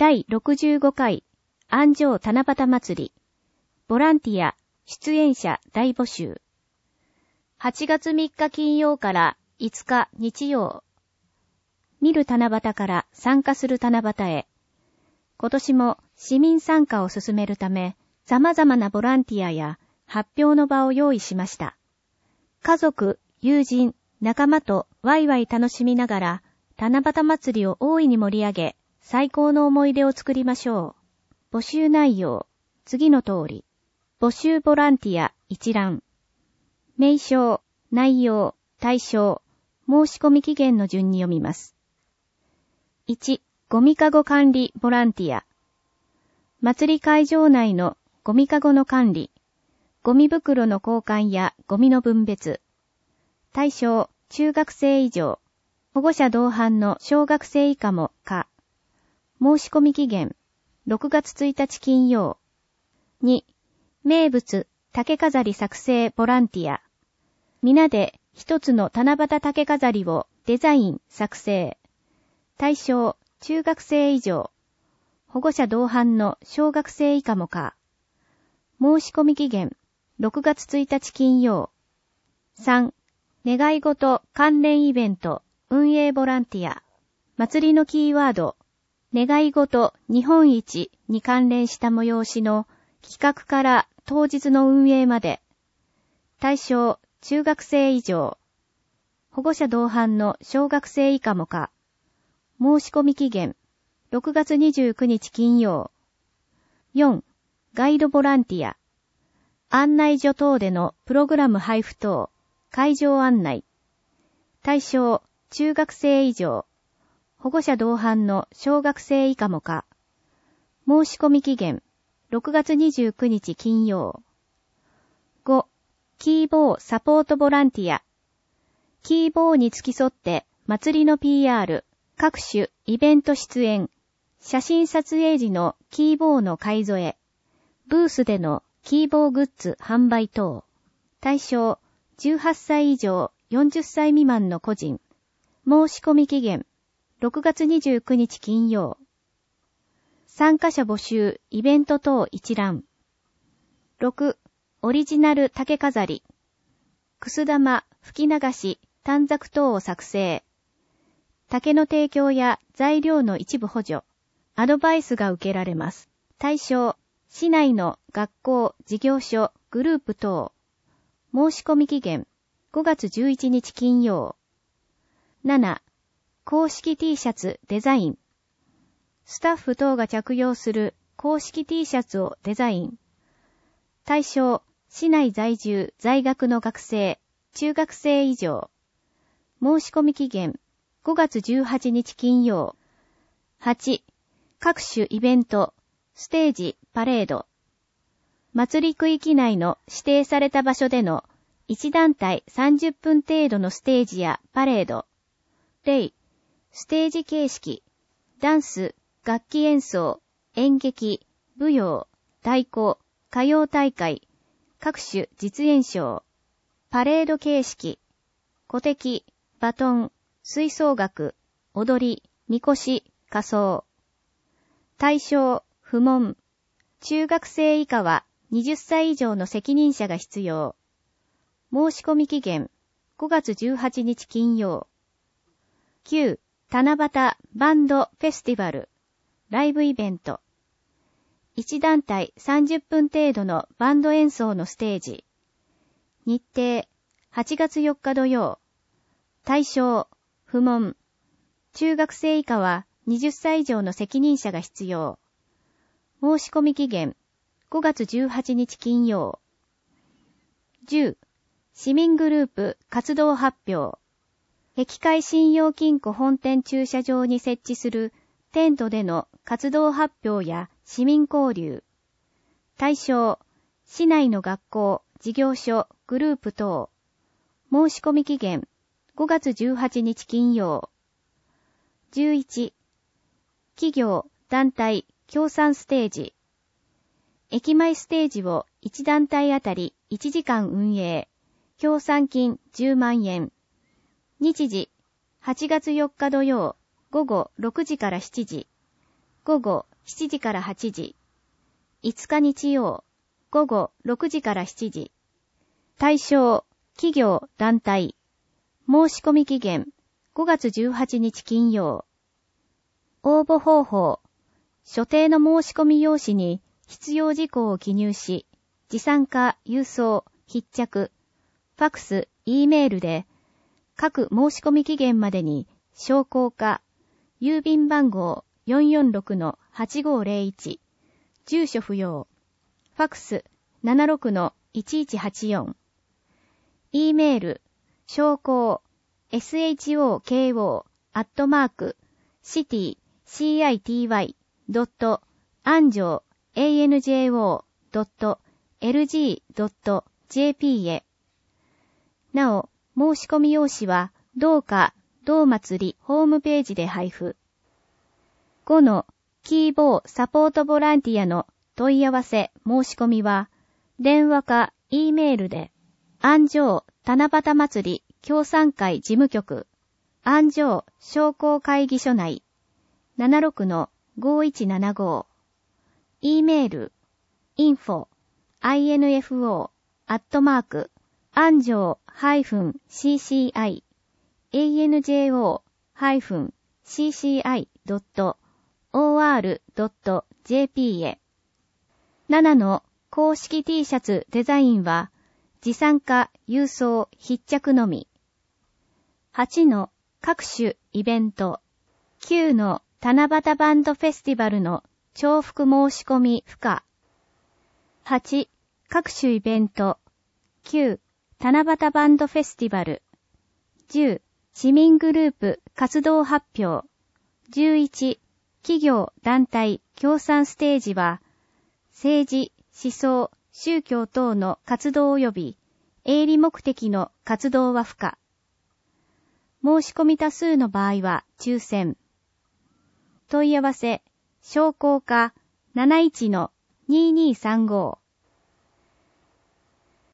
第65回安城七夕祭りボランティア出演者大募集。8月3日金曜から5日日曜。見る七夕から参加する七夕へ。今年も市民参加を進めるため、様々なボランティアや発表の場を用意しました。家族、友人、仲間とワイワイ楽しみながら、七夕祭りを大いに盛り上げ、最高の思い出を作りましょう。募集内容、次の通り。募集ボランティア一覧。名称、内容、対象、申し込み期限の順に読みます。1、ゴミかご管理ボランティア。祭り会場内のゴミかごの管理、ゴミ袋の交換やゴミの分別。対象、中学生以上。保護者同伴の小学生以下も可。申し込み期限、6月1日金曜。2、名物、竹飾り作成ボランティア。皆で一つの七夕竹飾りをデザイン、作成。対象、中学生以上。保護者同伴の小学生以下も可。申し込み期限、6月1日金曜。3、願い事関連イベント、運営ボランティア。祭りのキーワード、願い事日本一に関連した催しの企画から当日の運営まで。対象、中学生以上。保護者同伴の小学生以下も可。申し込み期限、6月29日金曜。4、ガイドボランティア。案内所等でのプログラム配布等、会場案内。対象、中学生以上。保護者同伴の小学生以下も可。申し込み期限、6月29日金曜。5、キーボーサポートボランティア。キーボーに付き添って祭りの PR、各種イベント出演、写真撮影時のキーボーの買い添え、ブースでのキーボーグッズ販売等。対象、18歳以上40歳未満の個人。申し込み期限、6月29日金曜。参加者募集、イベント等一覧。6、オリジナル竹飾り。くす玉、吹き流し、短冊等を作成。竹の提供や材料の一部補助、アドバイスが受けられます。対象、市内の学校、事業所、グループ等。申し込み期限、5月11日金曜。7、公式 T シャツデザイン。スタッフ等が着用する公式 T シャツをデザイン。対象、市内在住、在学の学生、中学生以上。申し込み期限、5月18日金曜。8、各種イベント、ステージ、パレード。祭り区域内の指定された場所での1団体30分程度のステージやパレード。例、ステージ形式、ダンス、楽器演奏、演劇、舞踊、太鼓、歌謡大会、各種実演賞。パレード形式、鼓笛、バトン、吹奏楽、踊り、みこし、仮装。対象、不問。中学生以下は20歳以上の責任者が必要。申し込み期限、5月18日金曜。9、七夕バンドフェスティバル、ライブイベント。1団体30分程度のバンド演奏のステージ。日程、8月4日土曜。対象、不問。中学生以下は20歳以上の責任者が必要。申し込み期限、5月18日金曜。10、市民グループ活動発表。碧海信用金庫本店駐車場に設置するテントでの活動発表や市民交流。対象、市内の学校、事業所、グループ等。申し込み期限、5月18日金曜。11、企業、団体、協賛ステージ。駅前ステージを1団体あたり1時間運営。協賛金10万円。日時、8月4日土曜、午後6時から7時。 午後7時から8時。5日日曜、午後6時から7時。対象、企業、団体。申し込み期限、5月18日金曜。応募方法。所定の申し込み用紙に必要事項を記入し、持参か郵送、筆着、ファクス、E メールで、各申し込み期限までに商工か、郵便番号 446-8501、住所不要、ファクス 76-1184、E メール、商工、shoko.city.city.anjo.lg.jp へ。なお、申し込み用紙は、同課、同祭りホームページで配布。5の、キーボーサポートボランティアの問い合わせ申し込みは、電話か E メールで、安城七夕祭り協賛会事務局、安城商工会議所内、76-5175、E メール、info@anjo-cci、anjo-cci.or.jp へ。7の公式 T シャツデザインは、持参か郵送筆着のみ。8の各種イベント。9の七夕バンドフェスティバルの重複申し込み不可。8、各種イベント。9、七夕バンドフェスティバル。10、市民グループ活動発表。11、企業団体協賛ステージは、政治、思想、宗教等の活動及び営利目的の活動は不可。申し込み多数の場合は抽選。問い合わせ、商工課 71-2235